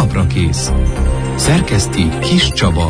Naprakész. Szerkeszti Kis Csaba.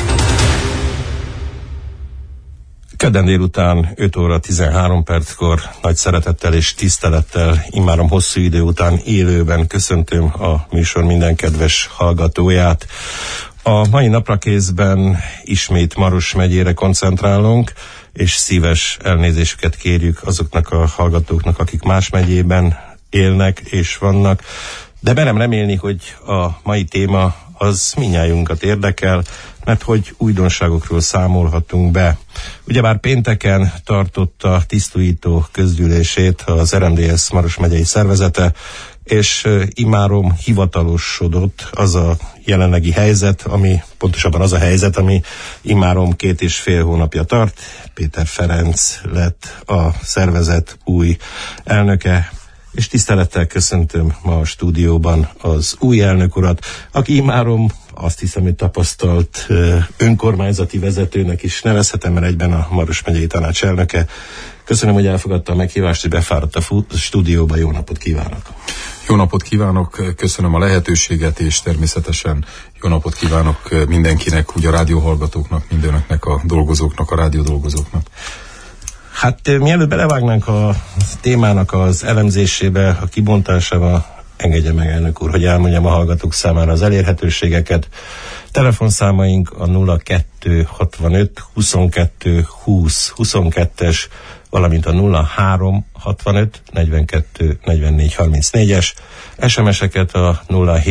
Kedden délután 5 óra 13 perckor nagy szeretettel és tisztelettel, immáron hosszú idő után élőben köszöntöm a műsor minden kedves hallgatóját. A mai Naprakészben ismét Maros megyére koncentrálunk, és szíves elnézésüket kérjük azoknak a hallgatóknak, akik más megyében élnek és vannak, de merem remélni, hogy a mai téma az mindnyájunkat érdekel, mert hogy újdonságokról számolhatunk be. Ugyebár pénteken tartotta tisztújító közgyűlését az RMDSZ Maros megyei szervezete, és immáron hivatalosodott az a jelenlegi helyzet, pontosabban az a helyzet, ami immáron 2,5 hónapja tart. Péter Ferenc lett a szervezet új elnöke, és tisztelettel köszöntöm ma a stúdióban az új elnök urat, aki immáron azt hiszem, hogy tapasztalt önkormányzati vezetőnek is nevezhetem, mert egyben a Maros megyei tanács elnöke. Köszönöm, hogy elfogadta a meghívást, hogy befáradt a stúdióba. Jó napot kívánok! Jó napot kívánok, köszönöm a lehetőséget, és természetesen jó napot kívánok mindenkinek, úgy a rádióhallgatóknak, mindeneknek, a dolgozóknak, a rádiódolgozóknak. Hát mielőtt belevágnánk a témának az elemzésébe, a kibontásába, engedje meg, elnök úr, hogy elmondjam a hallgatók számára az elérhetőségeket. Telefonszámaink a 0265 22 20 22-es, valamint a 0365 42 44 34-es, SMS-eket a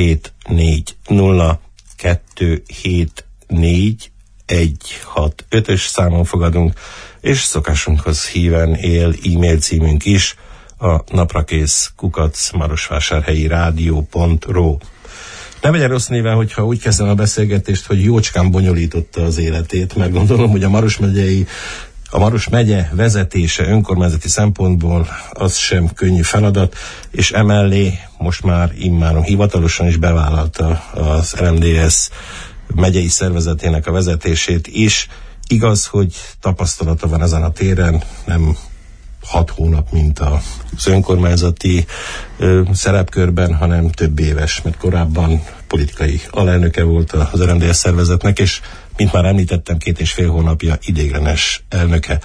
0740 274 165-ös számon fogadunk, és szokásunkhoz híven él e-mail címünk is, a naprakész@marosvásárhelyi-rádió.ro. Ne vegyen rossz néven, hogyha úgy kezdem a beszélgetést, hogy jócskán bonyolította az életét, mert gondolom, hogy a Maros megye vezetése önkormányzati szempontból az sem könnyű feladat, és emellé most már immáron hivatalosan is bevállalta az RMDSZ megyei szervezetének a vezetését is. Igaz, hogy tapasztalata van ezen a téren, nem 6 hónap, mint az önkormányzati szerepkörben, hanem több éves, mert korábban politikai alelnöke volt az RMDSZ szervezetnek, és mint már említettem, 2,5 hónapja ideiglenes elnöke.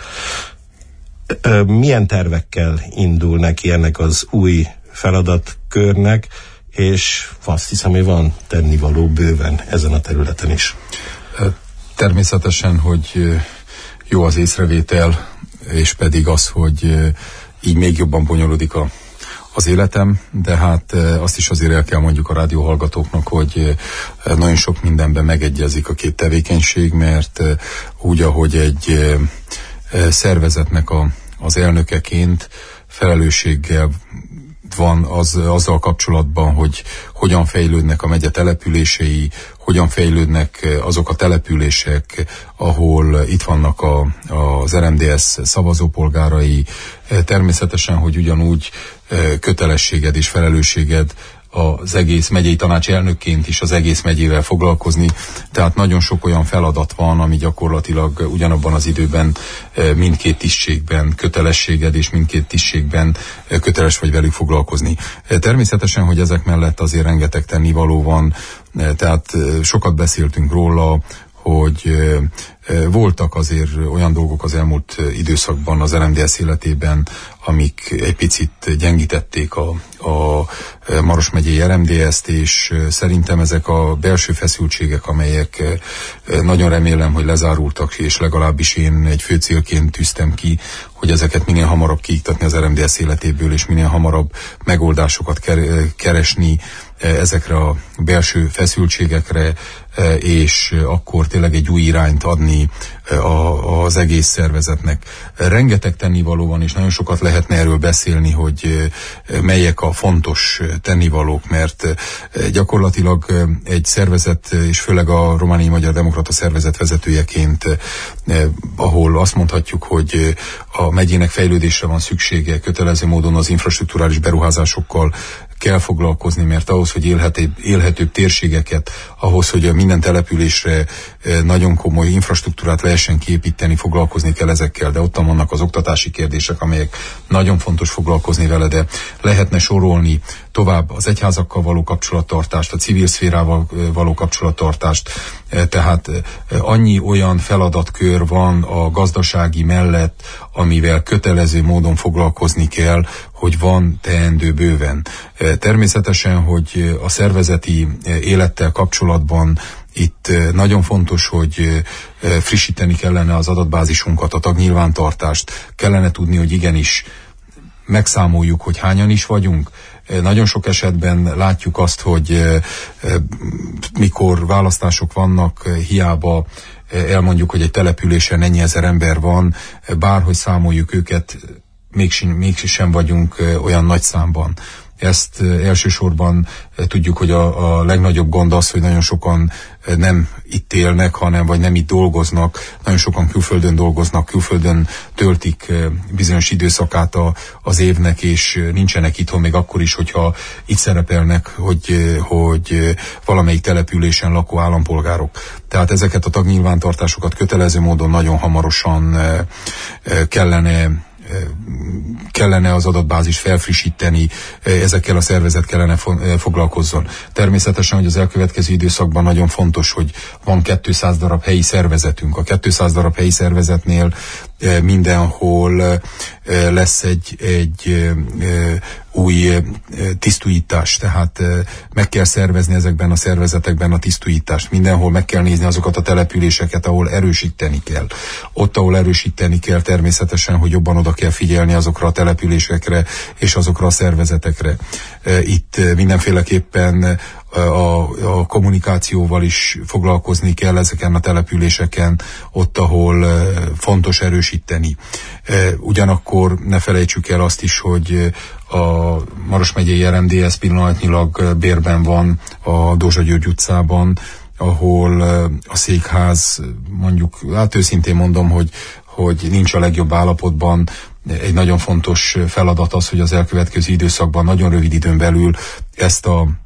Milyen tervekkel indul neki ennek az új feladatkörnek, és azt hiszem, hogy van tennivaló bőven ezen a területen is. Természetesen, hogy jó az észrevétel, és pedig az, hogy így még jobban bonyolódik az életem, de hát azt is azért el kell mondjuk a rádióhallgatóknak, hogy nagyon sok mindenben megegyezik a két tevékenység, mert úgy, ahogy egy szervezetnek az elnökeként felelősséggel van azzal kapcsolatban, hogy hogyan fejlődnek a megye települései, hogyan fejlődnek azok a települések, ahol itt vannak az RMDSZ szavazópolgárai. Természetesen, hogy ugyanúgy kötelességed és felelősséged az egész megyei tanács elnökként is az egész megyével foglalkozni, tehát nagyon sok olyan feladat van, ami gyakorlatilag ugyanabban az időben mindkét tisztségben kötelességed, és mindkét tisztségben köteles vagy velük foglalkozni. Természetesen, hogy ezek mellett azért rengeteg tennivaló van, tehát sokat beszéltünk róla, hogy voltak azért olyan dolgok az elmúlt időszakban az RMDSZ életében, amik egy picit gyengítették a Maros megyei RMDSZ-t, és szerintem ezek a belső feszültségek, amelyek nagyon remélem, hogy lezárultak, és legalábbis én egy fő célként tűztem ki, hogy ezeket minél hamarabb kiiktatni az RMDSZ életéből, és minél hamarabb megoldásokat keresni ezekre a belső feszültségekre, és akkor tényleg egy új irányt adni az egész szervezetnek. Rengeteg tennivaló van, és nagyon sokat lehetne erről beszélni, hogy melyek a fontos tennivalók, mert gyakorlatilag egy szervezet, és főleg a Romániai Magyar Demokrata Szervezet vezetőjeként, ahol azt mondhatjuk, hogy a megyének fejlődésre van szüksége, kötelező módon az infrastrukturális beruházásokkal kell foglalkozni, mert ahhoz, hogy élhetőbb térségeket, ahhoz, hogy minden településre nagyon komoly infrastruktúrát lehessen kiépíteni, foglalkozni kell ezekkel, de ott vannak az oktatási kérdések, amelyek nagyon fontos foglalkozni vele, de lehetne sorolni tovább az egyházakkal való kapcsolattartást, a civil szférával való kapcsolattartást, tehát annyi olyan feladatkör van a gazdasági mellett, amivel kötelező módon foglalkozni kell, hogy van teendő bőven. Természetesen, hogy a szervezeti élettel kapcsolatban itt nagyon fontos, hogy frissíteni kellene az adatbázisunkat, a tagnyilvántartást, kellene tudni, hogy igenis megszámoljuk, hogy hányan is vagyunk. Nagyon sok esetben látjuk azt, hogy mikor választások vannak, hiába elmondjuk, hogy egy településen ennyi ezer ember van, bárhogy számoljuk őket, mégsem vagyunk olyan nagy számban. Ezt elsősorban tudjuk, hogy a legnagyobb gond az, hogy nagyon sokan nem itt élnek, vagy nem itt dolgoznak. Nagyon sokan külföldön dolgoznak, külföldön töltik bizonyos időszakát az évnek, és nincsenek itthon még akkor is, hogyha itt szerepelnek, hogy valamelyik településen lakó állampolgárok. Tehát ezeket a tagnyilvántartásokat kötelező módon nagyon hamarosan kellene az adatbázis felfrissíteni, ezekkel a szervezet kellene foglalkozzon. Természetesen, hogy az elkövetkező időszakban nagyon fontos, hogy van 200 darab helyi szervezetünk. A 200 darab helyi szervezetnél mindenhol lesz egy új tisztújítás, tehát meg kell szervezni ezekben a szervezetekben a tisztújítást. Mindenhol meg kell nézni azokat a településeket, ahol erősíteni kell. Ott, ahol erősíteni kell, természetesen, hogy jobban oda kell figyelni azokra a településekre és azokra a szervezetekre. Itt mindenféleképpen a kommunikációval is foglalkozni kell ezeken a településeken, ott, ahol fontos erősíteni. Ugyanakkor ne felejtsük el azt is, hogy a Maros megyei RMDSZ pillanatnyilag bérben van a Dózsa György utcában, ahol a székház, mondjuk, hát őszintén mondom, hogy nincs a legjobb állapotban. Egy nagyon fontos feladat az, hogy az elkövetkező időszakban nagyon rövid időn belül ezt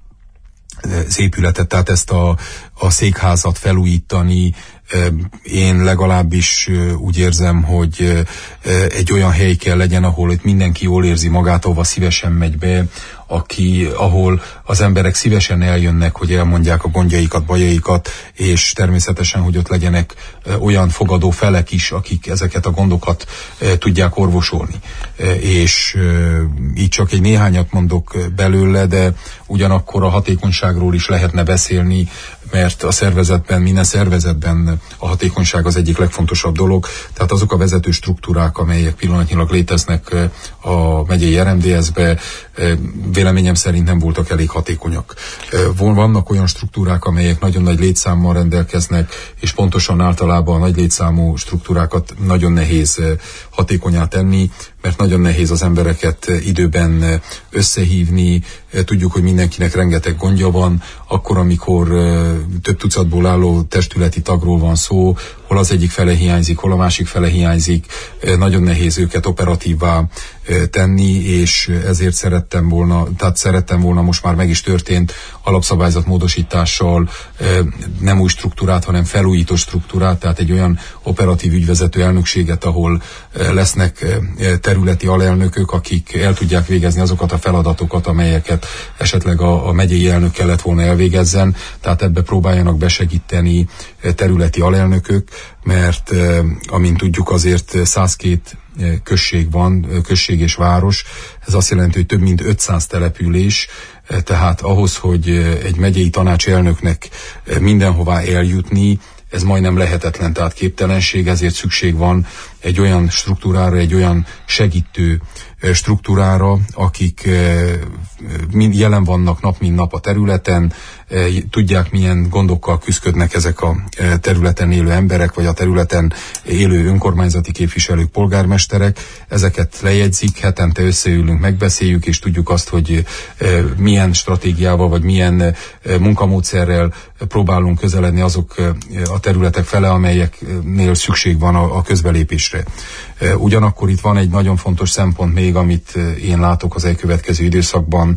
az épületet, tehát ezt a székházat felújítani. Én legalábbis úgy érzem, hogy egy olyan hely kell legyen, ahol itt mindenki jól érzi magát, ahova szívesen megy be, ahol az emberek szívesen eljönnek, hogy elmondják a gondjaikat, bajaikat, és természetesen, hogy ott legyenek olyan fogadó felek is, akik ezeket a gondokat tudják orvosolni. És így csak egy néhányat mondok belőle, de ugyanakkor a hatékonyságról is lehetne beszélni, mert a szervezetben, minden szervezetben a hatékonyság az egyik legfontosabb dolog. Tehát azok a vezető struktúrák, amelyek pillanatnyilag léteznek a megyei RMDSZ-be, véleményem szerint nem voltak elég hatékonyak. Vannak olyan struktúrák, amelyek nagyon nagy létszámmal rendelkeznek, és pontosan általában a nagy létszámú struktúrákat nagyon nehéz hatékonyá tenni, mert nagyon nehéz az embereket időben összehívni. Tudjuk, hogy mindenkinek rengeteg gondja van, akkor, amikor több tucatból álló testületi tagról van szó, hol az egyik fele hiányzik, hol a másik fele hiányzik, nagyon nehéz őket operatívvá tenni, és ezért szerettem volna, most már meg is történt, alapszabályzat módosítással nem új struktúrát, hanem felújító struktúrát, tehát egy olyan operatív ügyvezető elnökséget, ahol lesznek területi alelnökök, akik el tudják végezni azokat a feladatokat, amelyeket esetleg a megyei elnök kellett volna elvégezzen, tehát ebbe próbáljanak besegíteni területi alelnökök, mert amint tudjuk, azért 102 község van, község és város, ez azt jelenti, hogy több mint 500 település, tehát ahhoz, hogy egy megyei tanácselnöknek mindenhová eljutni, ez majdnem lehetetlen, tehát képtelenség, ezért szükség van egy olyan struktúrára, egy olyan segítő struktúrára, akik jelen vannak nap mint nap a területen, tudják, milyen gondokkal küzdködnek ezek a területen élő emberek, vagy a területen élő önkormányzati képviselők, polgármesterek. Ezeket lejegyzik, hetente összeülünk, megbeszéljük, és tudjuk azt, hogy milyen stratégiával, vagy milyen munkamódszerrel próbálunk közeledni azok a területek fele, amelyeknél szükség van a közbelépésre. Ugyanakkor itt van egy nagyon fontos szempont még, amit én látok az elkövetkező időszakban,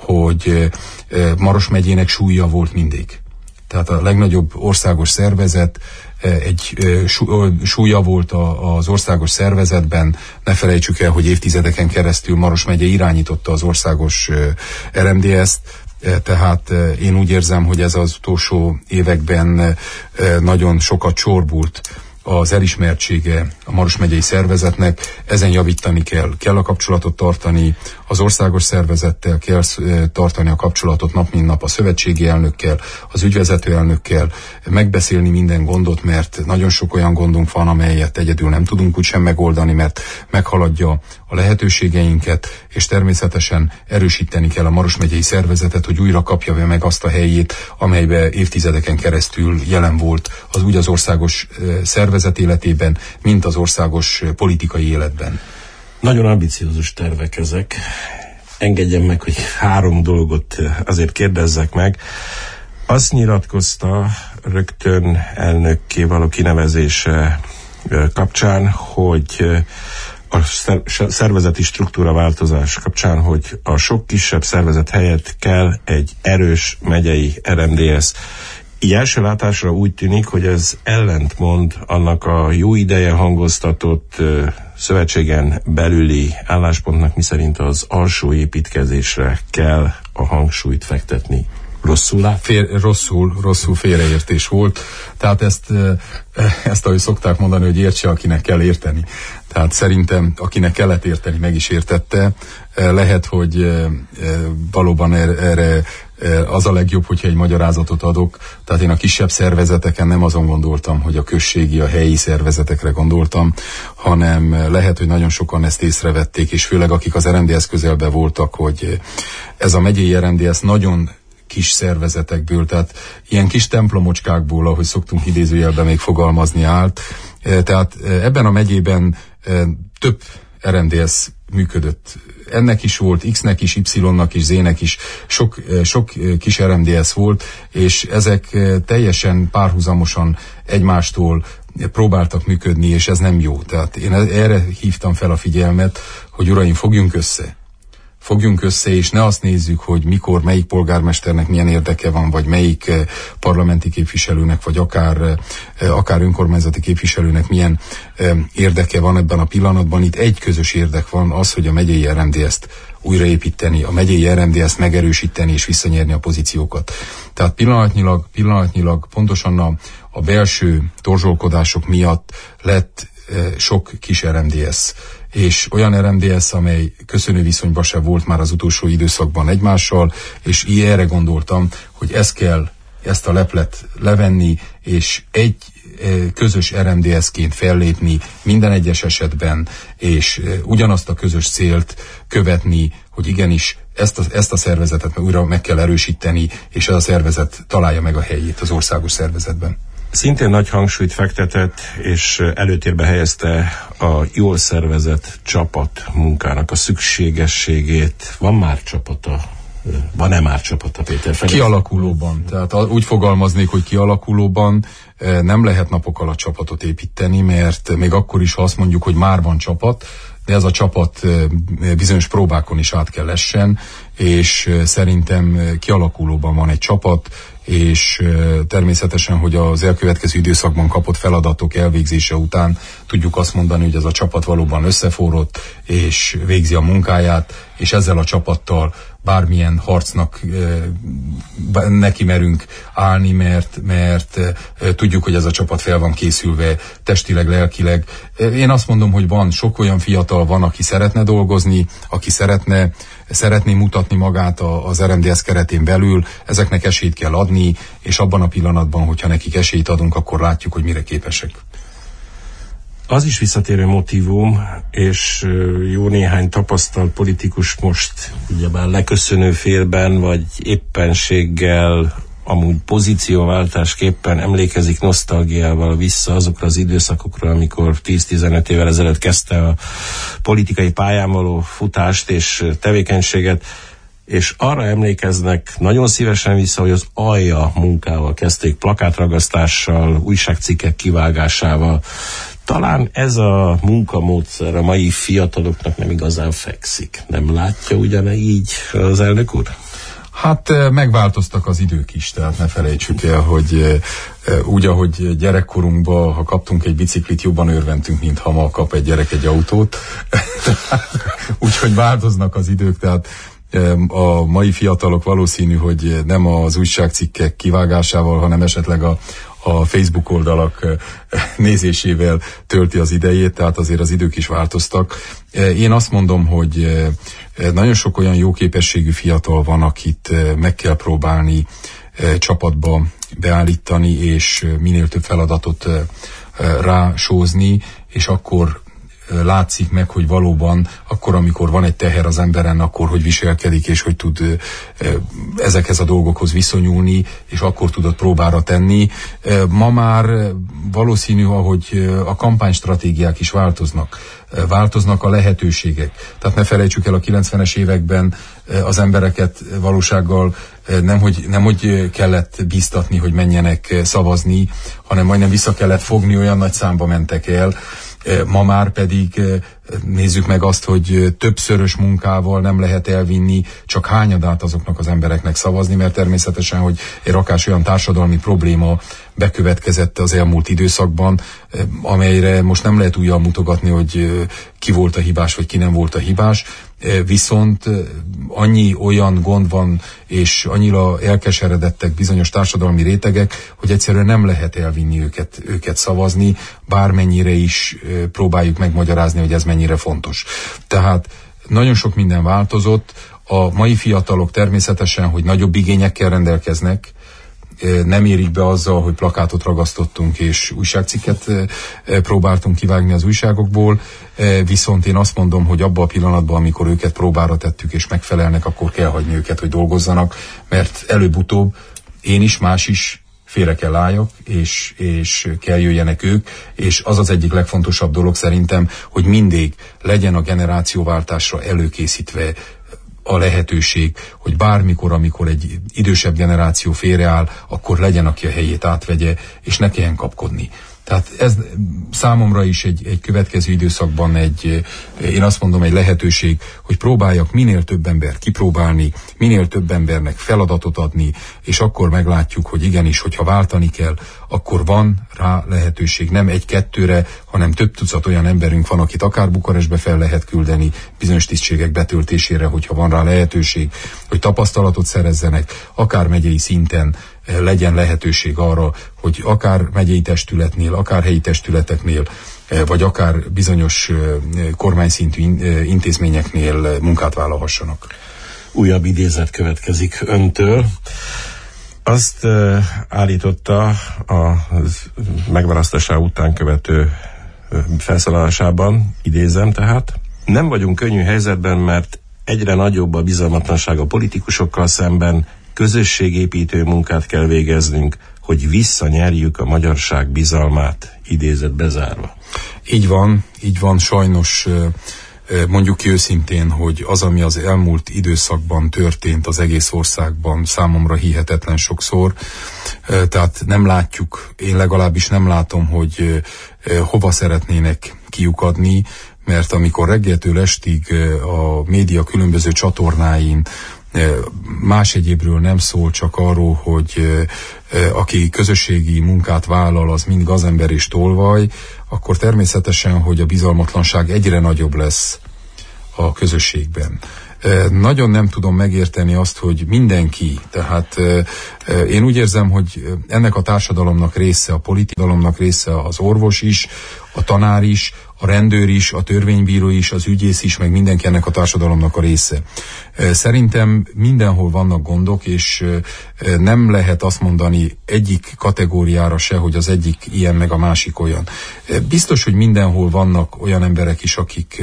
hogy Maros megyének súlya volt mindig. Tehát a legnagyobb országos szervezet, egy súlya volt az országos szervezetben. Ne felejtsük el, hogy évtizedeken keresztül Maros megye irányította az országos RMDS-t, tehát én úgy érzem, hogy ez az utolsó években nagyon sokat csorbult az elismertsége a Maros megyei szervezetnek, ezen javítani kell a kapcsolatot tartani, az országos szervezettel kell tartani a kapcsolatot nap mint nap a szövetségi elnökkel, az ügyvezető elnökkel, megbeszélni minden gondot, mert nagyon sok olyan gondunk van, amelyet egyedül nem tudunk úgysem megoldani, mert meghaladja a lehetőségeinket, és természetesen erősíteni kell a Maros megyei szervezetet, hogy újra kapja meg azt a helyét, amelybe évtizedeken keresztül jelen volt az országos szervezet életében, mint az országos politikai életben. Nagyon ambiciózus tervek ezek. Engedjem meg, hogy 3 dolgot azért kérdezzek meg. Azt nyilatkozta rögtön elnökké való kinevezése kapcsán, hogy a szervezeti struktúra változás kapcsán, hogy a sok kisebb szervezet helyett kell egy erős megyei RMDS. Így első látásra úgy tűnik, hogy ez ellentmond annak a jó ideje hangoztatott szövetségen belüli álláspontnak, miszerint az alsó építkezésre kell a hangsúlyt fektetni. Rosszul lát? Rosszul félreértés volt. Tehát ezt ahogy szokták mondani, hogy értse, akinek kell érteni. Tehát szerintem, akinek kellett érteni, meg is értette. Lehet, hogy valóban erre az a legjobb, hogyha egy magyarázatot adok. Tehát én a kisebb szervezeteken nem azon gondoltam, hogy a községi, a helyi szervezetekre gondoltam, hanem lehet, hogy nagyon sokan ezt észrevették, és főleg akik az RMDS közelben voltak, hogy ez a megyei RMDS nagyon kis szervezetekből, tehát ilyen kis templomocskákból, ahogy szoktunk idézőjelben még fogalmazni, állt. Tehát ebben a megyében több RMDS működött. Ennek is volt, X-nek is, Y-nak is, Z-nek is, sok kis RMDS volt, és ezek teljesen párhuzamosan egymástól próbáltak működni, és ez nem jó. Tehát én erre hívtam fel a figyelmet, hogy uraim, fogjunk össze, és ne azt nézzük, hogy mikor, melyik polgármesternek milyen érdeke van, vagy melyik parlamenti képviselőnek, vagy akár önkormányzati képviselőnek milyen érdeke van ebben a pillanatban. Itt egy közös érdek van, az, hogy a megyei RMDS-t újraépíteni, a megyei RMDS-t megerősíteni és visszanyerni a pozíciókat. Tehát pillanatnyilag pontosan a belső torzsolkodások miatt lett sok kis RMDS, és olyan RMDS, amely köszönő viszonyban se volt már az utolsó időszakban egymással, és erre gondoltam, hogy ezt a leplet levenni, és egy közös RMDS-ként fellépni minden egyes esetben, és ugyanazt a közös célt követni, hogy igenis ezt a szervezetet újra meg kell erősíteni, és ez a szervezet találja meg a helyét az országos szervezetben. Szintén nagy hangsúlyt fektetett, és előtérbe helyezte a jól szervezett csapat munkának a szükségességét. Van-e már csapata, Péter? Kialakulóban. Tehát úgy fogalmaznék, hogy kialakulóban. Nem lehet napok alatt csapatot építeni, mert még akkor is, ha azt mondjuk, hogy már van csapat, de ez a csapat bizonyos próbákon is át kell essen, és szerintem kialakulóban van egy csapat, és természetesen, hogy az elkövetkező időszakban kapott feladatok elvégzése után tudjuk azt mondani, hogy ez a csapat valóban összeforrott, és végzi a munkáját, és ezzel a csapattal bármilyen harcnak neki merünk állni, mert tudjuk, hogy ez a csapat fel van készülve testileg, lelkileg. Én azt mondom, hogy sok olyan fiatal van, aki szeretne dolgozni, aki szeretné mutatni magát az RMDS keretén belül, ezeknek esélyt kell adni, és abban a pillanatban, hogyha nekik esélyt adunk, akkor látjuk, hogy mire képesek. Az is visszatérő motívum, és jó néhány tapasztalt politikus most ugyebár leköszönő félben, vagy éppenséggel, amúgy pozícióváltásképpen emlékezik nosztalgiával vissza azokra az időszakokra, amikor 10-15 évvel ezelőtt kezdte a politikai pályán való futást és tevékenységet, és arra emlékeznek nagyon szívesen vissza, hogy az alja munkával kezdték, plakátragasztással, újságcikkek kivágásával. Talán ez a munkamódszer a mai fiataloknak nem igazán fekszik. Nem látja ugyanígy az elnök úr? Hát megváltoztak az idők is, tehát ne felejtsük el, hogy úgy, ahogy gyerekkorunkban, ha kaptunk egy biciklit, jobban örventünk, mint ha ma kap egy gyerek egy autót. Úgyhogy változnak az idők, tehát a mai fiatalok valószínű, hogy nem az újságcikkek kivágásával, hanem esetleg a Facebook oldalak nézésével tölti az idejét, tehát azért az idők is változtak. Én azt mondom, hogy nagyon sok olyan jó képességű fiatal van, akit meg kell próbálni csapatba beállítani, és minél több feladatot rásózni, és akkor látszik meg, hogy valóban akkor, amikor van egy teher az emberen, akkor hogy viselkedik, és hogy tud ezekhez a dolgokhoz viszonyulni, és akkor tudod próbára tenni. Ma már valószínű, hogy a kampánystratégiák is változnak a lehetőségek. Tehát ne felejtsük el, a 90-es években az embereket valósággal nemhogy kellett bíztatni, hogy menjenek szavazni, hanem majdnem vissza kellett fogni, olyan nagy számba mentek el. Ma már pedig nézzük meg azt, hogy többszörös munkával nem lehet elvinni csak hányadát azoknak az embereknek szavazni, mert természetesen, hogy egy rakás olyan társadalmi probléma bekövetkezett az elmúlt időszakban, amelyre most nem lehet újjal mutogatni, hogy ki volt a hibás, vagy ki nem volt a hibás, viszont annyi olyan gond van, és annyira elkeseredettek bizonyos társadalmi rétegek, hogy egyszerűen nem lehet elvinni őket szavazni, bármennyire is próbáljuk megmagyarázni, hogy ez mennyire fontos. Tehát nagyon sok minden változott, a mai fiatalok természetesen, hogy nagyobb igényekkel rendelkeznek, nem érik be azzal, hogy plakátot ragasztottunk és újságcikket próbáltunk kivágni az újságokból, viszont én azt mondom, hogy abban a pillanatban, amikor őket próbára tettük és megfelelnek, akkor kell hagyni őket, hogy dolgozzanak, mert előbb-utóbb én is, más is félre kell álljak, és kell jöjjenek ők, és az az egyik legfontosabb dolog szerintem, hogy mindig legyen a generációváltásra előkészítve a lehetőség, hogy bármikor, amikor egy idősebb generáció félreáll, akkor legyen, aki a helyét átvegye, és ne kelljen kapkodni. Tehát ez számomra is egy következő időszakban én azt mondom, egy lehetőség, hogy próbáljak minél több embert kipróbálni, minél több embernek feladatot adni, és akkor meglátjuk, hogy igenis, hogyha váltani kell, akkor van rá lehetőség, nem egy-kettőre, hanem több tucat olyan emberünk van, akit akár Bukarestbe fel lehet küldeni bizonyos tisztségek betöltésére, hogyha van rá lehetőség, hogy tapasztalatot szerezzenek, akár megyei szinten legyen lehetőség arra, hogy akár megyei testületnél, akár helyi testületeknél, vagy akár bizonyos kormányszintű intézményeknél munkát vállalhassanak. Újabb idézet következik öntől. Azt állította a megválasztása után követő felszólalásában, idézem tehát, nem vagyunk könnyű helyzetben, mert egyre nagyobb a bizalmatlanság a politikusokkal szemben, közösségépítő munkát kell végeznünk, hogy visszanyerjük a magyarság bizalmát, idézet bezárva. Így van, sajnos mondjuk ki őszintén, hogy az, ami az elmúlt időszakban történt az egész országban, számomra hihetetlen sokszor, tehát nem látjuk, én legalábbis nem látom, hogy hova szeretnének kiukadni, mert amikor reggeltől estig a média különböző csatornáin más egyébről nem szól, csak arról, hogy aki közösségi munkát vállal, az mind gazember és tolvaj, akkor természetesen, hogy a bizalmatlanság egyre nagyobb lesz a közösségben. Nagyon nem tudom megérteni azt, hogy mindenki, tehát én úgy érzem, hogy ennek a társadalomnak része, a politikalomnak része az orvos is, a tanár is, a rendőr is, a törvénybíró is, az ügyész is, meg mindenki ennek a társadalomnak a része. Szerintem mindenhol vannak gondok, és nem lehet azt mondani egyik kategóriára se, hogy az egyik ilyen, meg a másik olyan. Biztos, hogy mindenhol vannak olyan emberek is,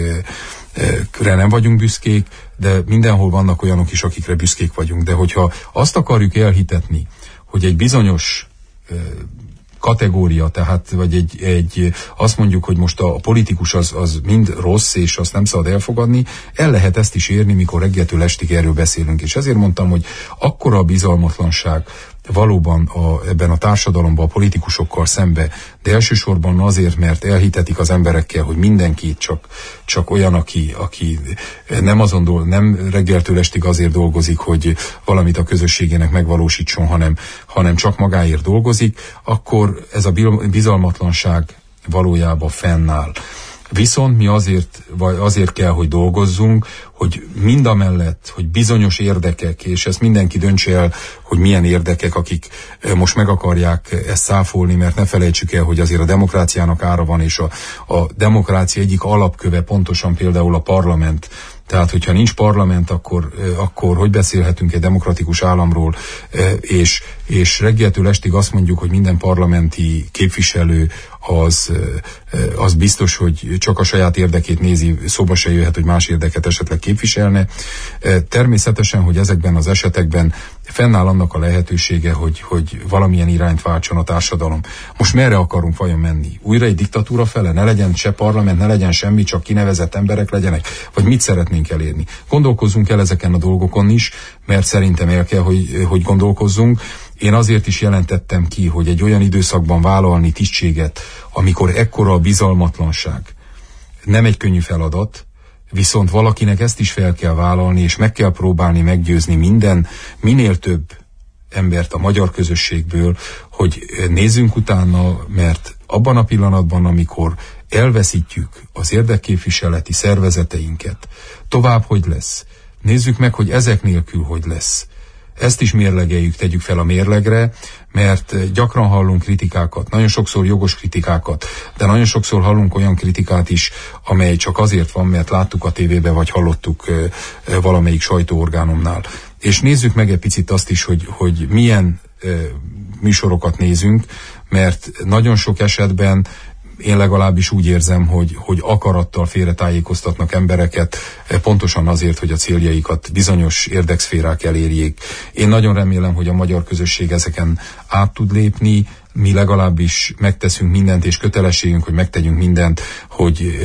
akikre nem vagyunk büszkék, de mindenhol vannak olyanok is, akikre büszkék vagyunk. De hogyha azt akarjuk elhitetni, hogy egy bizonyos kategória, tehát vagy azt mondjuk, hogy most a politikus az mind rossz, és azt nem szabad elfogadni, el lehet ezt is érni, mikor reggeltől estig erről beszélünk. És ezért mondtam, hogy akkora a bizalmatlanság valóban ebben a társadalomban a politikusokkal szembe, de elsősorban azért, mert elhitetik az emberekkel, hogy mindenki csak olyan, aki nem reggeltől estig azért dolgozik, hogy valamit a közösségének megvalósítson, hanem csak magáért dolgozik, akkor ez a bizalmatlanság valójában fennáll. Viszont mi azért kell, hogy dolgozzunk, hogy mindamellett, hogy bizonyos érdekek, és ezt mindenki döntse el, hogy milyen érdekek, akik most meg akarják ezt száfolni, mert ne felejtsük el, hogy azért a demokráciának ára van, és a demokrácia egyik alapköve pontosan például a parlament. Tehát, hogyha nincs parlament, akkor hogy beszélhetünk egy demokratikus államról, és reggeltől estig azt mondjuk, hogy minden parlamenti képviselő az biztos, hogy csak a saját érdekét nézi, szóba se jöhet, hogy más érdeket esetleg képviselne. Természetesen, hogy ezekben az esetekben fennáll annak a lehetősége, hogy valamilyen irányt váltson a társadalom. Most merre akarunk vajon menni? Újra egy diktatúra fele? Ne legyen se parlament, ne legyen semmi, csak kinevezett emberek legyenek? Vagy mit szeretnénk elérni? Gondolkozzunk el ezeken a dolgokon is, mert szerintem el kell, hogy gondolkozzunk. Én azért is jelentettem ki, hogy egy olyan időszakban vállalni tisztséget, amikor ekkora a bizalmatlanság, nem egy könnyű feladat, viszont valakinek ezt is fel kell vállalni, és meg kell próbálni meggyőzni minél több embert a magyar közösségből, hogy nézzünk utána, mert abban a pillanatban, amikor elveszítjük az érdekképviseleti szervezeteinket, tovább hogy lesz? Nézzük meg, hogy ezek nélkül hogy lesz. Ezt is mérlegeljük, tegyük fel a mérlegre, mert gyakran hallunk kritikákat, nagyon sokszor jogos kritikákat, de nagyon sokszor hallunk olyan kritikát is, amely csak azért van, mert láttuk a tévébe, vagy hallottuk valamelyik sajtóorgánumnál. És nézzük meg egy picit azt is, hogy milyen műsorokat nézünk, mert nagyon sok esetben én legalábbis úgy érzem, hogy akarattal félretájékoztatnak embereket, pontosan azért, hogy a céljaikat bizonyos érdekszférák elérjék. Én nagyon remélem, hogy a magyar közösség ezeken át tud lépni, mi legalábbis megteszünk mindent, és kötelességünk, hogy megtegyünk mindent, hogy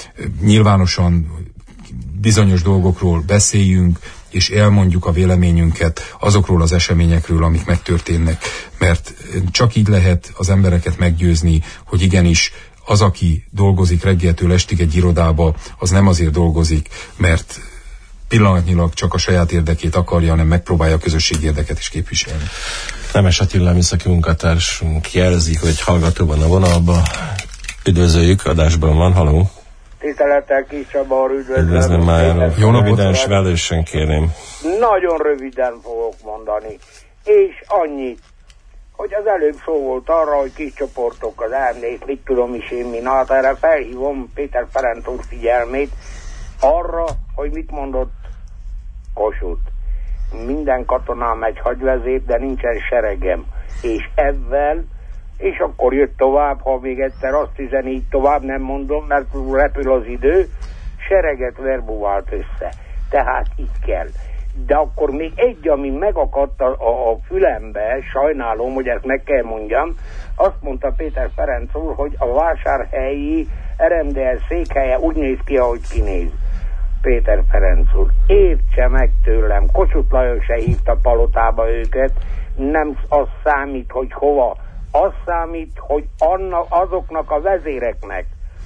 nyilvánosan bizonyos dolgokról beszéljünk, és elmondjuk a véleményünket azokról az eseményekről, amik megtörténnek. Mert csak így lehet az embereket meggyőzni, hogy igenis az, aki dolgozik reggeltől estig egy irodába, az nem azért dolgozik, mert pillanatnyilag csak a saját érdekét akarja, hanem megpróbálja a közösségi érdeket is képviselni. Nemes Attila műszaki munkatársunk jelzi, hogy hallgató van a vonalba. Üdvözöljük, adásban van, haló. Tisztelettel Kis Csaba, üdvözlöm már. Jó röviden, s velősen kérném. Nagyon röviden fogok mondani. És annyit, hogy az előbb szó volt arra, hogy kis csoportok az AMD-t, mit tudom is én mi. Na, hát erre felhívom Péter Ferenc úr figyelmét arra, hogy mit mondott Kossuth. Minden katonám egy hadvezér, de nincsen seregem. És ezzel, és akkor jött tovább, ha még egyszer azt üzeni, így tovább nem mondom, mert repül az idő, sereget verbuvált össze. Tehát így kell. De akkor még egy, ami megakadt a fülembe, sajnálom, hogy ezt meg kell mondjam, azt mondta Péter Ferenc úr, hogy a vásárhelyi RMDL székhelye úgy néz ki, ahogy kinéz. Péter Ferenc úr, értse meg tőlem, Kossuth Lajos se hívta palotába őket, nem az számít, hogy hova, az számít, hogy azoknak a vezéreknek,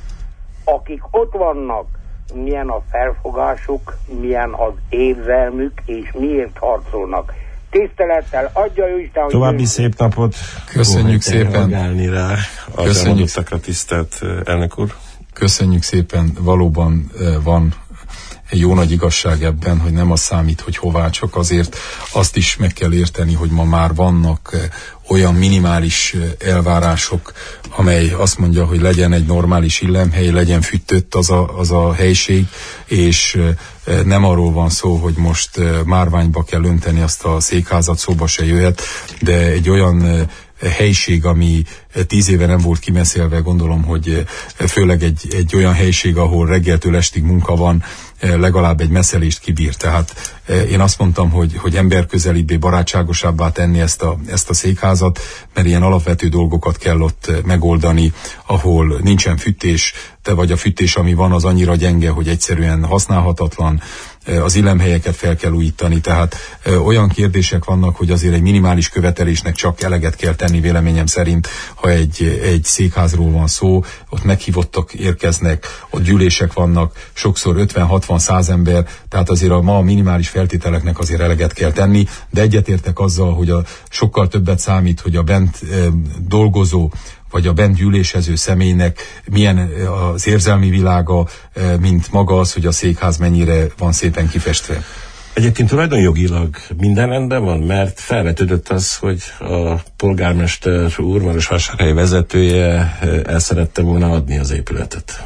akik ott vannak, milyen a felfogásuk, milyen az érzelmük, és miért harcolnak. Tisztelettel, adja jó Isten, hogy... További szép napot. Köszönjük szépen. Rá az elmondottakra, tisztelt elnök úr. Köszönjük szépen. Valóban van egy jó nagy igazság ebben, hogy nem az számít, hogy hová, csak azért azt is meg kell érteni, hogy ma már vannak olyan minimális elvárások, amely azt mondja, hogy legyen egy normális illemhely, legyen fűtött az a helység, és nem arról van szó, hogy most márványba kell önteni azt a székházat, szóba se jöhet, de egy olyan helység, ami 10 éve nem volt kimeszélve, gondolom, hogy főleg egy olyan helység, ahol reggeltől estig munka van, legalább egy messzelést kibír. Tehát én azt mondtam, hogy emberközelibbé, barátságosabbá tenni ezt a székházat, mert ilyen alapvető dolgokat kell ott megoldani, ahol nincsen fűtés, vagy a fűtés, ami van, az annyira gyenge, hogy egyszerűen használhatatlan, az illemhelyeket fel kell újítani, tehát olyan kérdések vannak, hogy azért egy minimális követelésnek csak eleget kell tenni véleményem szerint, ha egy székházról van szó, ott meghívottak érkeznek, ott gyűlések vannak, sokszor 50-60-100 ember, tehát azért a ma minimális feltételeknek azért eleget kell tenni, de egyetértek azzal, hogy sokkal többet számít, hogy a bent dolgozó vagy a bent gyűlésező személynek milyen az érzelmi világa, mint maga az, hogy a székház mennyire van szépen kifestve. Egyébként tulajdonjogilag minden rendben van, mert felvetődött az, hogy a polgármester úr, Marosvásárhely vezetője el szerette volna adni az épületet.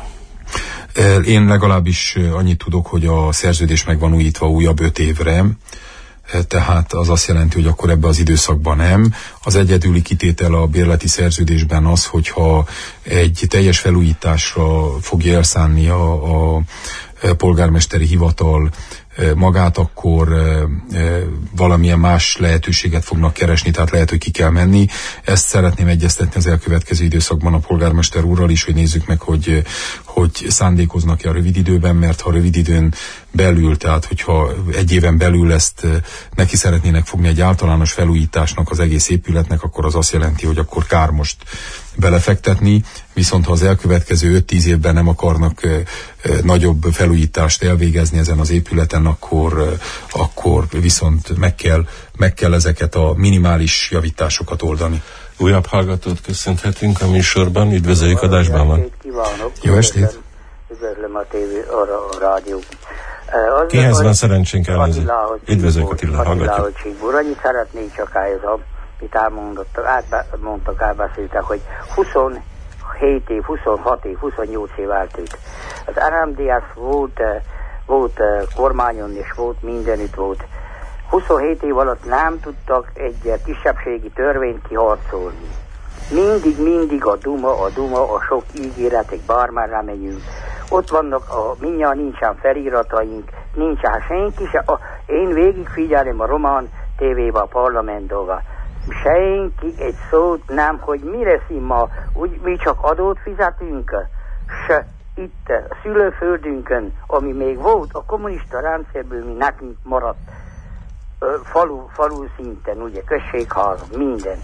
Én legalábbis annyit tudok, hogy a szerződés meg van újítva újabb 5 évre, tehát az azt jelenti, hogy akkor ebbe az időszakban nem. Az egyedüli kitétel a bérleti szerződésben az, hogyha egy teljes felújításra fogja elszánni a polgármesteri hivatal magát, akkor valamilyen más lehetőséget fognak keresni, tehát lehet, hogy ki kell menni. Ezt szeretném egyeztetni az elkövetkező időszakban a polgármester úrral is, hogy nézzük meg, hogy szándékoznak-e a rövid időben, mert ha rövid időn belül, tehát hogyha 1 éven belül ezt neki szeretnének fogni egy általános felújításnak az egész épületnek, akkor az azt jelenti, hogy akkor kár most belefektetni, viszont ha az elkövetkező 5-10 évben nem akarnak nagyobb felújítást elvégezni ezen az épületen, akkor viszont meg kell ezeket a minimális javításokat oldani. Újabb hallgatót köszönhetünk a műsorban, üdvözöljük, adásban van. Jó estét! Üdvözlöm a a rádió. Kihez van szerencsénk elnézni? Üdvözöljük, Attila, hallgatjuk. Annyit szeretnék csak amit elmondtak, elbeszéltek, hogy 27 év, 26 év, 28 év eltűnt. Az RMDS volt kormányon és volt mindenütt volt. 27 év alatt nem tudtak egy kisebbségi törvényt kiharcolni. Mindig a Duma, a sok ígéretek, bármárra megyünk. Ott vannak, mindjárt nincsen felirataink, nincsen senki se. Én végigfigyelem a román tévébe, a parlament dolga. Senki egy szót nem, hogy mi lesz ma, úgy mi csak adót fizetünk, se itt a szülőföldünkön, ami még volt, a kommunista rendszerből mi nekünk maradt, falu szinten, ugye, községházak, minden.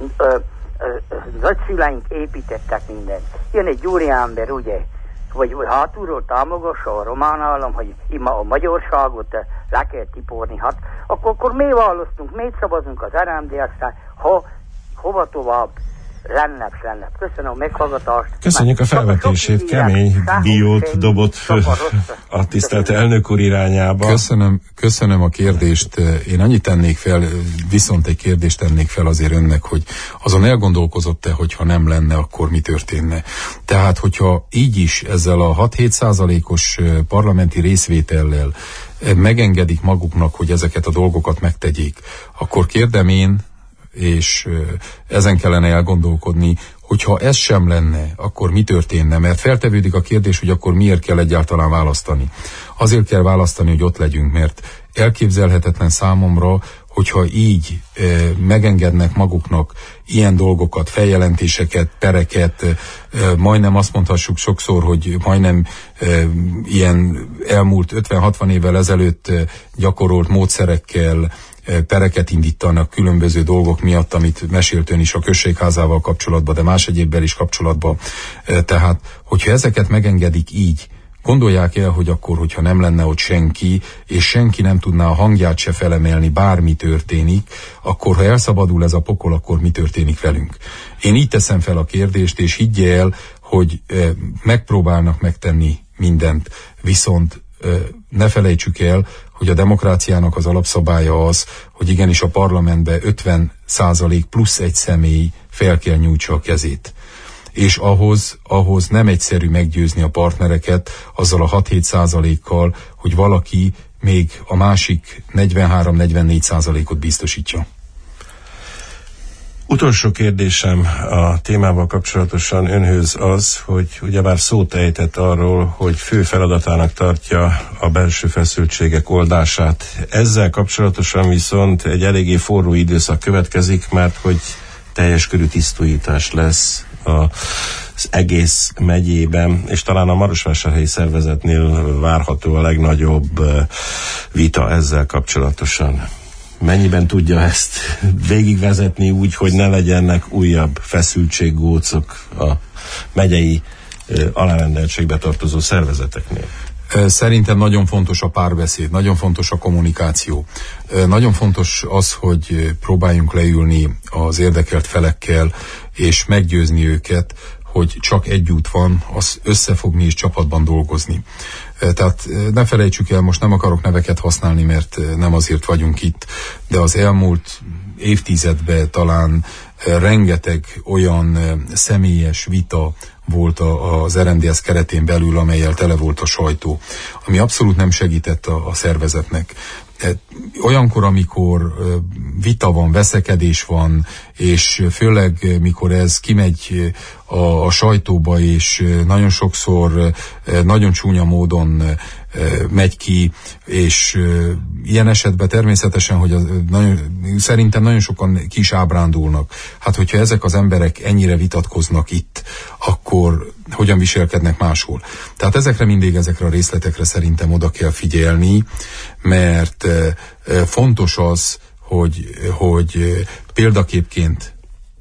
Nagyszüleink építettek mindent. Jön egy úriember, ugye, hogy hátulról támogassa a román állam, hogy ima a magyarságot le kell tiporni. Hát akkor mi választunk, miért szavazunk az RMDS-re, hova tovább, lennebb. Köszönöm a meghallgatást. Köszönjük a felvetését, kemény diót dobott a tisztelt elnök úr irányába. Köszönöm a kérdést. Én annyit tennék fel, viszont egy kérdést tennék fel azért önnek, hogy azon elgondolkozott-e, hogyha nem lenne, akkor mi történne. Tehát, hogyha így is ezzel a 6-7%-os parlamenti részvétellel megengedik maguknak, hogy ezeket a dolgokat megtegyék, akkor kérdem én, és ezen kellene elgondolkodni, hogyha ez sem lenne, akkor mi történne? Mert feltevődik a kérdés, hogy akkor miért kell egyáltalán választani. Azért kell választani, hogy ott legyünk, mert elképzelhetetlen számomra, hogyha így megengednek maguknak ilyen dolgokat, feljelentéseket, pereket, majdnem azt mondhassuk sokszor, hogy majdnem ilyen elmúlt 50-60 évvel ezelőtt gyakorolt módszerekkel pereket indítanak különböző dolgok miatt, amit mesélt ön is a községházával kapcsolatban, de más egyébbel is kapcsolatban. Tehát, hogyha ezeket megengedik így, gondolják el, hogy akkor, hogyha nem lenne ott senki, és senki nem tudná a hangját se felemelni, bármi történik, akkor ha elszabadul ez a pokol, akkor mi történik velünk? Én így teszem fel a kérdést, és higgye el, hogy megpróbálnak megtenni mindent, viszont ne felejtsük el, hogy a demokráciának az alapszabálya az, hogy igenis a parlamentbe 50% plusz egy személy fel kell nyújtsa a kezét. És ahhoz nem egyszerű meggyőzni a partnereket azzal a 6-7%-kal, hogy valaki még a másik 43-44%-ot biztosítja. Utolsó kérdésem a témával kapcsolatosan önhöz az, hogy ugyebár szót ejtett arról, hogy fő feladatának tartja a belső feszültségek oldását. Ezzel kapcsolatosan viszont egy eléggé forró időszak következik, mert hogy teljes körű tisztújítás lesz az egész megyében, és talán a Marosvásárhelyi szervezetnél várható a legnagyobb vita ezzel kapcsolatosan. Mennyiben tudja ezt végigvezetni úgy, hogy ne legyenek újabb feszültséggócok a megyei alárendeltségbe tartozó szervezeteknél? Szerintem nagyon fontos a párbeszéd, nagyon fontos a kommunikáció. Nagyon fontos az, hogy próbáljunk leülni az érdekelt felekkel, és meggyőzni őket, hogy csak egy út van, az összefogni és csapatban dolgozni. Tehát ne felejtsük el, most nem akarok neveket használni, mert nem azért vagyunk itt, de az elmúlt évtizedben talán rengeteg olyan személyes vita volt az RMDSZ keretén belül, amellyel tele volt a sajtó, ami abszolút nem segített a szervezetnek. Olyankor, amikor vita van, veszekedés van, és főleg mikor ez kimegy a sajtóba, és nagyon sokszor nagyon csúnya módon megy ki, és ilyen esetben természetesen, hogy szerintem nagyon sokan ki is ábrándulnak. Hát, hogyha ezek az emberek ennyire vitatkoznak itt, akkor hogyan viselkednek máshol? Tehát ezekre a részletekre szerintem oda kell figyelni, mert fontos az, hogy példaképként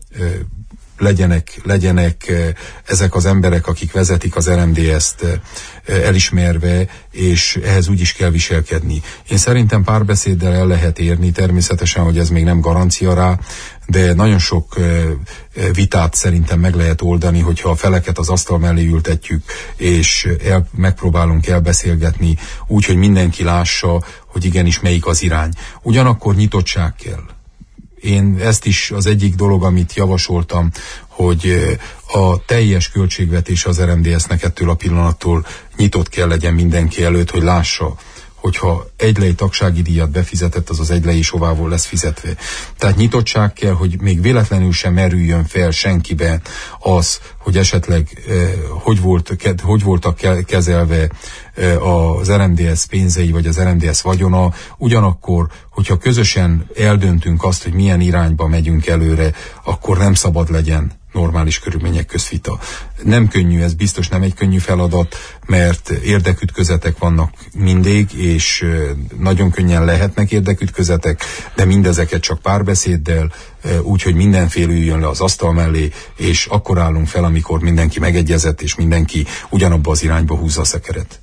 legyenek ezek az emberek, akik vezetik az RMDSZ-t elismerve, és ehhez úgy is kell viselkedni. Én szerintem párbeszéddel el lehet érni, természetesen, hogy ez még nem garancia rá, de nagyon sok vitát szerintem meg lehet oldani, hogyha a feleket az asztal mellé ültetjük, és megpróbálunk elbeszélgetni úgy, hogy mindenki lássa, hogy igenis melyik az irány. Ugyanakkor nyitottság kell. Én ezt is az egyik dolog, amit javasoltam, hogy a teljes költségvetés az RMDSZ-nek ettől a pillanattól nyitott kell legyen mindenki előtt, hogy lássa, hogyha egylei tagsági díjat befizetett, az egylei is hová lesz fizetve. Tehát nyitottság kell, hogy még véletlenül sem merüljön fel senkibe az, hogy esetleg hogy voltak kezelve az RMDSZ pénzei, vagy az RMDSZ vagyona. Ugyanakkor, hogyha közösen eldöntünk azt, hogy milyen irányba megyünk előre, akkor nem szabad legyen normális körülmények közvita. Nem könnyű, ez biztos nem egy könnyű feladat, mert érdekütközetek vannak mindig, és nagyon könnyen lehetnek érdekütközetek, de mindezeket csak párbeszéddel, úgy, hogy mindenféle üljön le az asztal mellé, és akkor állunk fel, amikor mindenki megegyezett, és mindenki ugyanabba az irányba húzza a szekeret.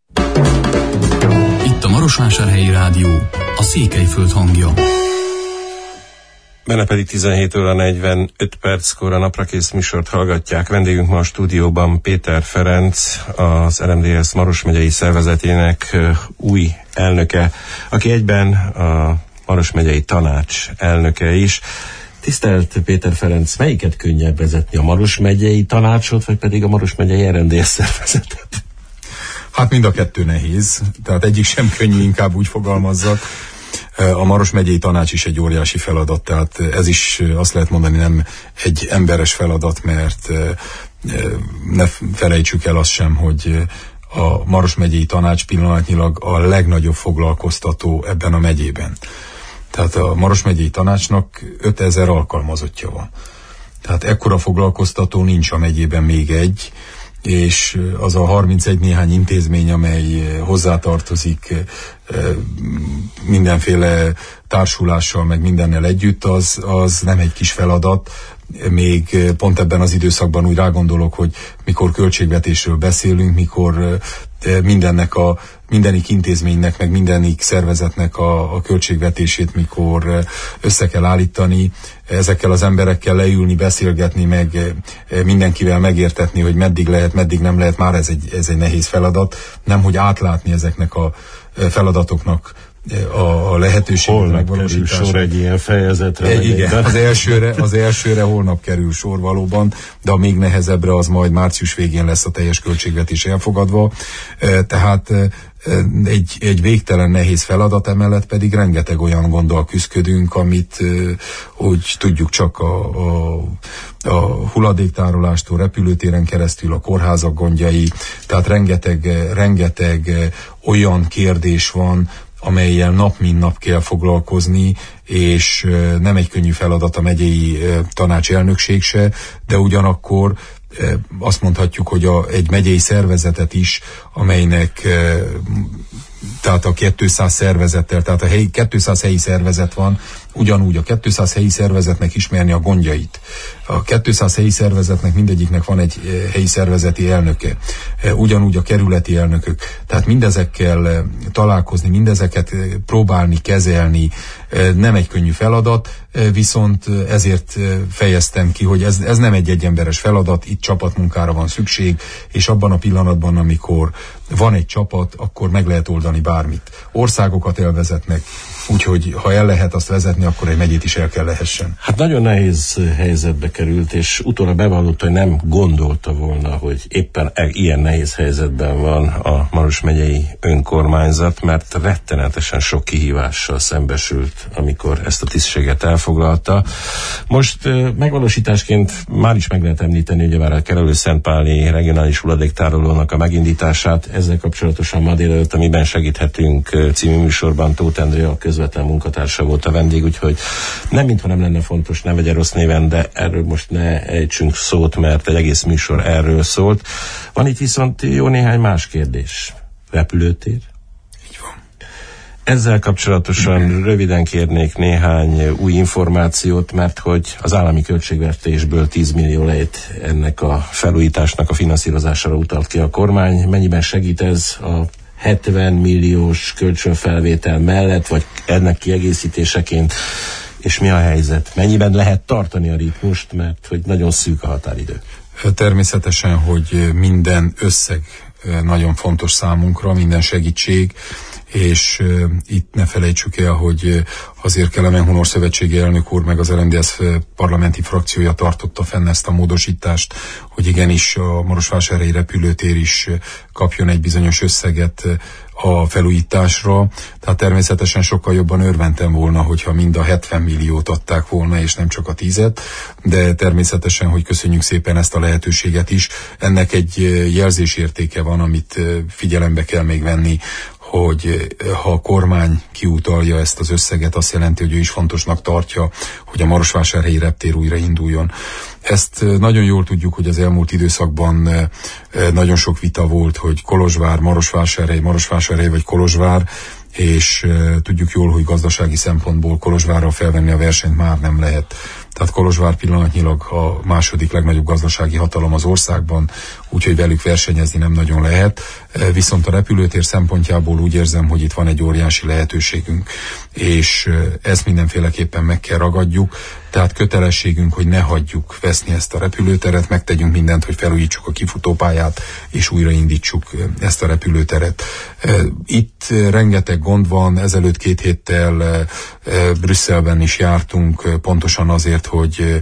Itt a Marosvásárhelyi Rádió, a Székelyföld hangja. Benne pedig 17 óra 45 perckor a Naprakész műsort hallgatják. Vendégünk ma a stúdióban Péter Ferenc, az RMDSZ Maros megyei szervezetének új elnöke, aki egyben a Maros megyei tanács elnöke is. Tisztelt Péter Ferenc, melyiket könnyebb vezetni, a Maros megyei tanácsot, vagy pedig a Maros megyei RMDSZ szervezetet? Hát mind a kettő nehéz, tehát egyik sem könnyű, inkább úgy fogalmazzak. A Maros megyei tanács is egy óriási feladat, tehát ez is azt lehet mondani nem egy emberes feladat, mert ne felejtsük el azt sem, hogy a Maros megyei tanács pillanatnyilag a legnagyobb foglalkoztató ebben a megyében. Tehát a Maros megyei tanácsnak 5000 alkalmazottja van. Tehát ekkora foglalkoztató nincs a megyében még egy, és az a 31 néhány intézmény, amely hozzátartozik mindenféle társulással, meg mindennel együtt, az nem egy kis feladat. Még pont ebben az időszakban úgy rágondolok, hogy mikor költségvetésről beszélünk, mikor mindenik intézménynek, meg mindenik szervezetnek a költségvetését, mikor össze kell állítani, ezekkel az emberekkel leülni, beszélgetni, meg mindenkivel megértetni, hogy meddig lehet, meddig nem lehet, már ez egy nehéz feladat, nemhogy átlátni ezeknek a feladatoknak a lehetőséget megvalósítása. Holnap kerül sor egy ilyen fejezetre. Igen, az elsőre holnap kerül sor valóban, de a még nehezebbre az majd március végén lesz a teljes költségvetés elfogadva. Tehát egy végtelen nehéz feladat, emellett pedig rengeteg olyan gonddal küzdködünk, amit úgy tudjuk csak a hulladéktárolástól, repülőtéren keresztül, a kórházak gondjai, tehát rengeteg olyan kérdés van, amellyel nap mint nap kell foglalkozni, és nem egy könnyű feladat a megyei tanácselnökség se, de ugyanakkor azt mondhatjuk, hogy egy megyei szervezetet is, amelynek tehát a 200 szervezettel, tehát a 200 helyi szervezet van, ugyanúgy a 200 helyi szervezetnek ismerni a gondjait. A 200 helyi szervezetnek mindegyiknek van egy helyi szervezeti elnöke, ugyanúgy a kerületi elnökök. Tehát mindezekkel találkozni, mindezeket próbálni, kezelni nem egy könnyű feladat, viszont ezért fejeztem ki, hogy ez nem egy egyemberes feladat, itt csapatmunkára van szükség, és abban a pillanatban, amikor van egy csapat, akkor meg lehet oldani bármit. Országokat elvezetnek, úgyhogy ha el lehet azt vezetni, akkor egy megyét is el kell lehessen. Hát nagyon nehéz helyzetbe került, és utólag bevallotta, hogy nem gondolta volna, hogy éppen ilyen nehéz helyzetben van a Maros megyei önkormányzat, mert rettenetesen sok kihívással szembesült, amikor ezt a tisztséget elfoglalta. Most megvalósításként már is meg lehet említeni, ugyebár a Kerelő-Szentpáli regionális hulladéktárolónak a megindítását. Ezzel kapcsolatosan ma délelőtt, amiben segíthetünk című műsorban Tóth Andrea közvetlen munkatársa volt a vendég, úgyhogy nem mintha nem lenne fontos, ne vegye rossz néven, de erről most ne ejtsünk szót, mert egy egész műsor erről szólt. Van itt viszont jó néhány más kérdés. Repülőtér? Így van. Ezzel kapcsolatosan röviden kérnék néhány új információt, mert hogy az állami költségvetésből 10 millió lejt ennek a felújításnak a finanszírozására utalt ki a kormány. Mennyiben segít ez a 70 milliós kölcsönfelvétel mellett, vagy ennek kiegészítéseként, és mi a helyzet? Mennyiben lehet tartani a ritmust, mert hogy nagyon szűk a határidő? Természetesen, hogy minden összeg nagyon fontos számunkra, minden segítség, és itt ne felejtsük el, hogy azért Kelemen Hunor szövetségi elnök úr meg az RMDSZ parlamenti frakciója tartotta fenn ezt a módosítást, hogy igenis a marosvásárhelyi repülőtér is kapjon egy bizonyos összeget a felújításra. Tehát természetesen sokkal jobban örventem volna, hogyha mind a 70 milliót adták volna, és nem csak a 10-et, de természetesen, hogy köszönjük szépen ezt a lehetőséget is. Ennek egy jelzésértéke van, amit figyelembe kell még venni, hogy ha a kormány kiutalja ezt az összeget, azt jelenti, hogy ő is fontosnak tartja, hogy a marosvásárhelyi reptér újra induljon. Ezt nagyon jól tudjuk, hogy az elmúlt időszakban nagyon sok vita volt, hogy Kolozsvár, Marosvásárhely vagy Kolozsvár, és tudjuk jól, hogy gazdasági szempontból Kolozsvárral felvenni a versenyt már nem lehet. Tehát Kolozsvár pillanatnyilag a második legnagyobb gazdasági hatalom az országban, úgyhogy velük versenyezni nem nagyon lehet. Viszont a repülőtér szempontjából úgy érzem, hogy itt van egy óriási lehetőségünk, és ezt mindenféleképpen meg kell ragadjuk. Tehát kötelességünk, hogy ne hagyjuk veszni ezt a repülőteret, megtegyünk mindent, hogy felújítsuk a kifutópályát, és újraindítsuk ezt a repülőteret. Itt rengeteg gond van, ezelőtt 2 héttel Brüsszelben is jártunk, pontosan azért, hogy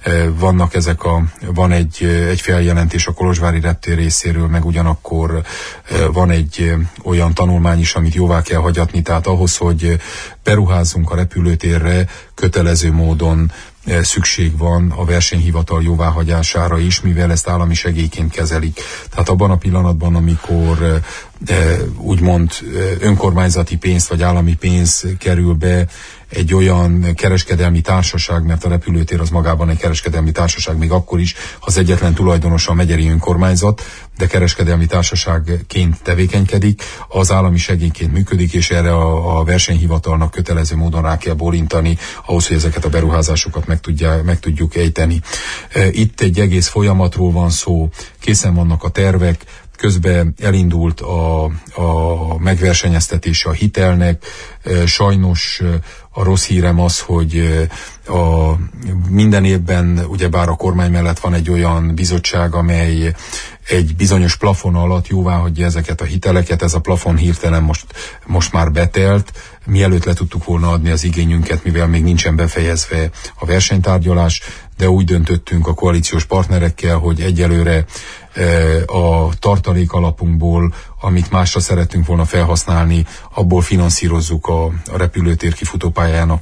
van egy feljelentés a kolozsvári reptér részéről, meg ugyanakkor van egy olyan tanulmány is, amit jóvá kell hagyatni, tehát ahhoz, hogy beruházzunk a repülőtérre, kötelező módon szükség van a versenyhivatal jóváhagyására is, mivel ezt állami segélyként kezelik. Tehát abban a pillanatban, amikor úgymond önkormányzati pénz vagy állami pénz kerül be egy olyan kereskedelmi társaság, mert a repülőtér az magában egy kereskedelmi társaság, még akkor is, ha az egyetlen tulajdonosa a megyeri önkormányzat, de kereskedelmi társaságként tevékenykedik, az állami segélyként működik, és erre a versenyhivatalnak kötelező módon rá kell bólintani, ahhoz, hogy ezeket a beruházásokat meg tudjuk ejteni. Itt egy egész folyamatról van szó, készen vannak a tervek, közben elindult a megversenyeztetése a hitelnek. Sajnos a rossz hírem az, hogy minden évben ugyebár a kormány mellett van egy olyan bizottság, amely egy bizonyos plafon alatt jóváhagyja ezeket a hiteleket. Ez a plafon hirtelen most már betelt, mielőtt le tudtuk volna adni az igényünket, mivel még nincsen befejezve a versenytárgyalás, de úgy döntöttünk a koalíciós partnerekkel, hogy egyelőre a tartalék alapunkból, amit másra szerettünk volna felhasználni, abból finanszírozzuk a repülőtér kifutópályának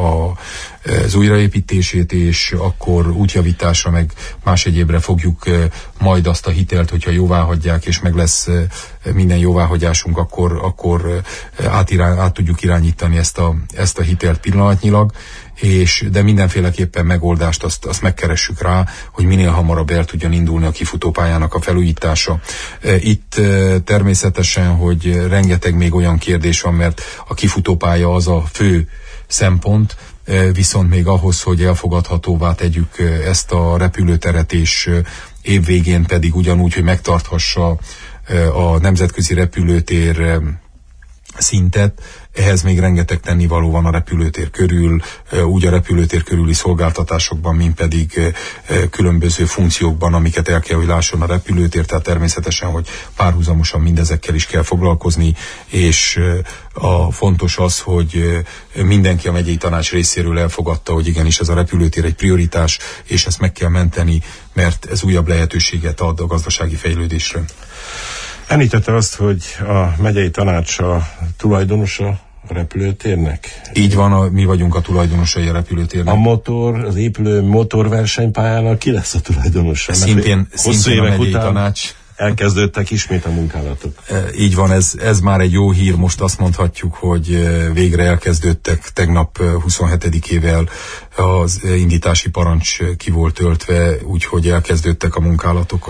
az újraépítését, és akkor útjavításra meg más egyébre fogjuk majd azt a hitelt, hogyha jóvá hagyják, és meg lesz minden jóváhagyásunk, akkor át tudjuk irányítani ezt a hitelt pillanatnyilag, de mindenféleképpen megoldást azt megkeressük rá, hogy minél hamarabb el tudjon indulni a kifutópályának a felújítása. Itt természetesen, hogy rengeteg még olyan kérdés van, mert a kifutópálya az a fő szempont, viszont még ahhoz, hogy elfogadhatóvá tegyük ezt a repülőteret, és évvégén pedig ugyanúgy, hogy megtarthassa a nemzetközi repülőtér szintet, ehhez még rengeteg tennivaló van a repülőtér körül, úgy a repülőtér körüli szolgáltatásokban, mint pedig különböző funkciókban, amiket el kell, hogy lásson a repülőtér, tehát természetesen, hogy párhuzamosan mindezekkel is kell foglalkozni, és fontos az, hogy mindenki a megyei tanács részéről elfogadta, hogy igenis ez a repülőtér egy prioritás, és ezt meg kell menteni, mert ez újabb lehetőséget ad a gazdasági fejlődésre. Említette azt, hogy a megyei tanács a tulajdonosa a repülőtérnek? Így van, mi vagyunk a tulajdonosai a repülőtérnek. Az épülő motorversenypályának ki lesz a tulajdonosa? Szintén a megyei tanács. Elkezdődtek ismét a munkálatok. Így van, ez már egy jó hír, most azt mondhatjuk, hogy végre elkezdődtek, tegnap 27-ével az indítási parancs ki volt töltve, úgyhogy elkezdődtek a munkálatok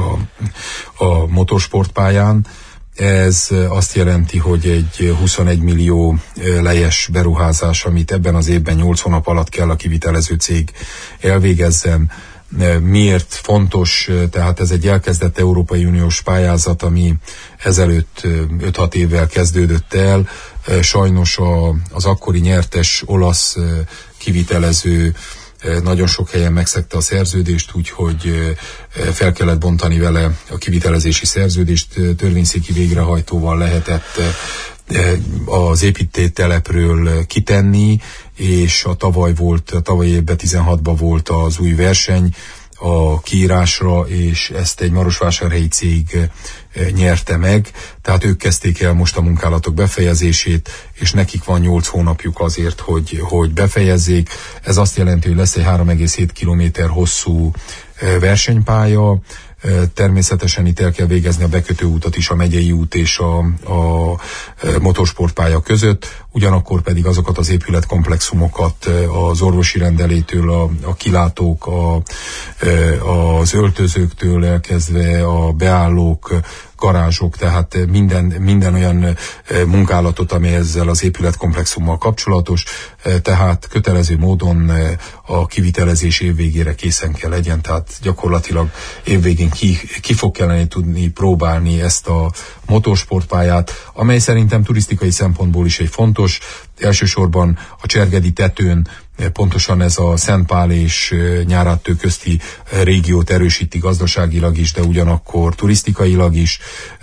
a motorsportpályán. Ez azt jelenti, hogy egy 21 millió lejes beruházás, amit ebben az évben 8 hónap alatt kell a kivitelező cég elvégezzen. Miért fontos? Tehát ez egy elkezdett Európai Uniós pályázat, ami ezelőtt 5-6 évvel kezdődött el. Sajnos az akkori nyertes olasz kivitelező nagyon sok helyen megszegte a szerződést, úgyhogy fel kellett bontani vele a kivitelezési szerződést, törvényszéki végrehajtóval lehetett az építőtelepről kitenni, és a tavaly évben 16-ban volt az új verseny a kiírásra, és ezt egy marosvásárhelyi cég nyerte meg, tehát ők kezdték el most a munkálatok befejezését, és nekik van 8 hónapjuk azért, hogy befejezzék. Ez azt jelenti, hogy lesz egy 3,7 kilométer hosszú versenypálya. Természetesen itt el kell végezni a bekötőútat is, a megyei út és a motorsportpálya között, ugyanakkor pedig azokat az épületkomplexumokat az orvosi rendelétől, a kilátók, az öltözőktől elkezdve a beállók, garázsok, tehát minden olyan munkálatot, ami ezzel az épületkomplexummal kapcsolatos, tehát kötelező módon a kivitelezés évvégére készen kell legyen, tehát gyakorlatilag évvégén ki fog kellene tudni próbálni ezt a motorsportpályát, amely szerintem turisztikai szempontból is egy fontos, elsősorban a Csergedi tetőn pontosan ez a Szentpál és Nyáráttő közti régiót erősíti gazdaságilag is, de ugyanakkor turisztikailag is.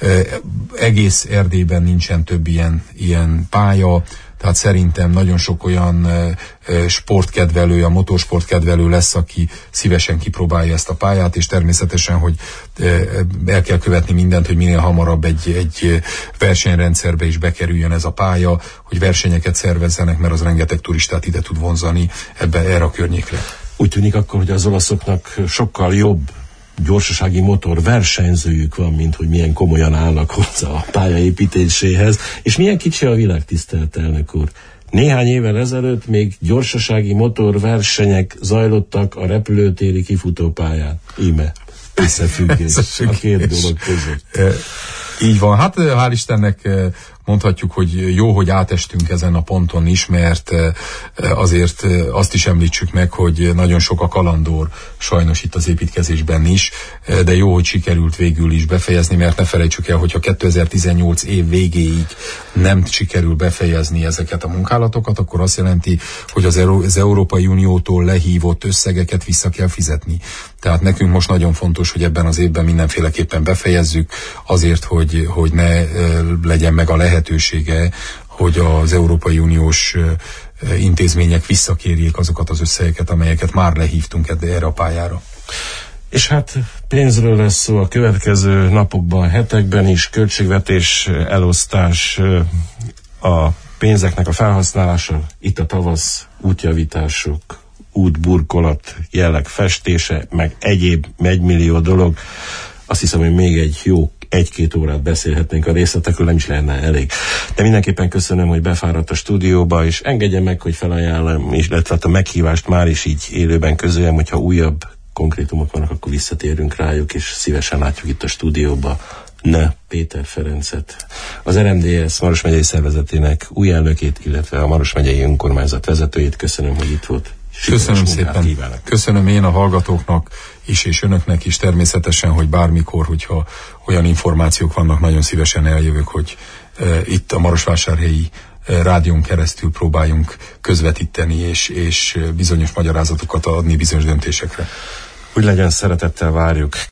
Egész Erdélyben nincsen több ilyen pálya, tehát szerintem nagyon sok olyan sportkedvelő, a motorsportkedvelő lesz, aki szívesen kipróbálja ezt a pályát, és természetesen, hogy el kell követni mindent, hogy minél hamarabb egy versenyrendszerbe is bekerüljön ez a pálya, hogy versenyeket szervezzenek, mert az rengeteg turistát ide tud vonzani erre a környékre. Úgy tűnik akkor, hogy az olaszoknak sokkal jobb gyorsasági motor versenyzőjük van, mint hogy milyen komolyan állnak hozzá a pályaépítéséhez. És milyen kicsi a világ, tisztelt elnök úr? Néhány évvel ezelőtt még gyorsasági motor versenyek zajlottak a repülőtéri kifutópályán. Íme, összefüggés a két dolog között. Így van, hát hál' Istennek mondhatjuk, hogy jó, hogy átestünk ezen a ponton is, mert azért azt is említsük meg, hogy nagyon sok a kalandor sajnos itt az építkezésben is, de jó, hogy sikerült végül is befejezni, mert ne felejtsük el, hogyha 2018 év végéig nem sikerül befejezni ezeket a munkálatokat, akkor azt jelenti, hogy az Európai Uniótól lehívott összegeket vissza kell fizetni. Tehát nekünk most nagyon fontos, hogy ebben az évben mindenféleképpen befejezzük, azért, hogy ne legyen meg a lehetősége, hogy az Európai Uniós intézmények visszakérjék azokat az összegeket, amelyeket már lehívtunk erre a pályára. És hát pénzről lesz szó a következő napokban, hetekben is, költségvetés elosztás, a pénzeknek a felhasználása, itt a tavasz, útjavítások, útburkolat, jelleg festése, meg egyéb 1 millió dolog. Azt hiszem, hogy még egy jó 1-2 órát beszélhetnénk a részletekről, nem is lenne elég. De mindenképpen köszönöm, hogy befáradt a stúdióba, és engedje meg, hogy felajánlom, illetve a meghívást már is így élőben közöljem, hogyha újabb konkrétumok vannak, akkor visszatérünk rájuk, és szívesen látjuk itt a stúdióba Péter Ferencet, az RMDSZ Maros megyei szervezetének új elnökét, illetve a Maros megyei önkormányzat vezetőjét. Köszönöm, hogy itt volt. Köszönöm szépen. Kívánok. Köszönöm én a hallgatóknak is, és önöknek is természetesen, hogy bármikor, hogyha olyan információk vannak, nagyon szívesen eljövök, hogy itt a Marosvásárhelyi rádión keresztül próbáljunk közvetíteni, és bizonyos magyarázatokat adni bizonyos döntésekre. Úgy legyen, szeretettel várjuk.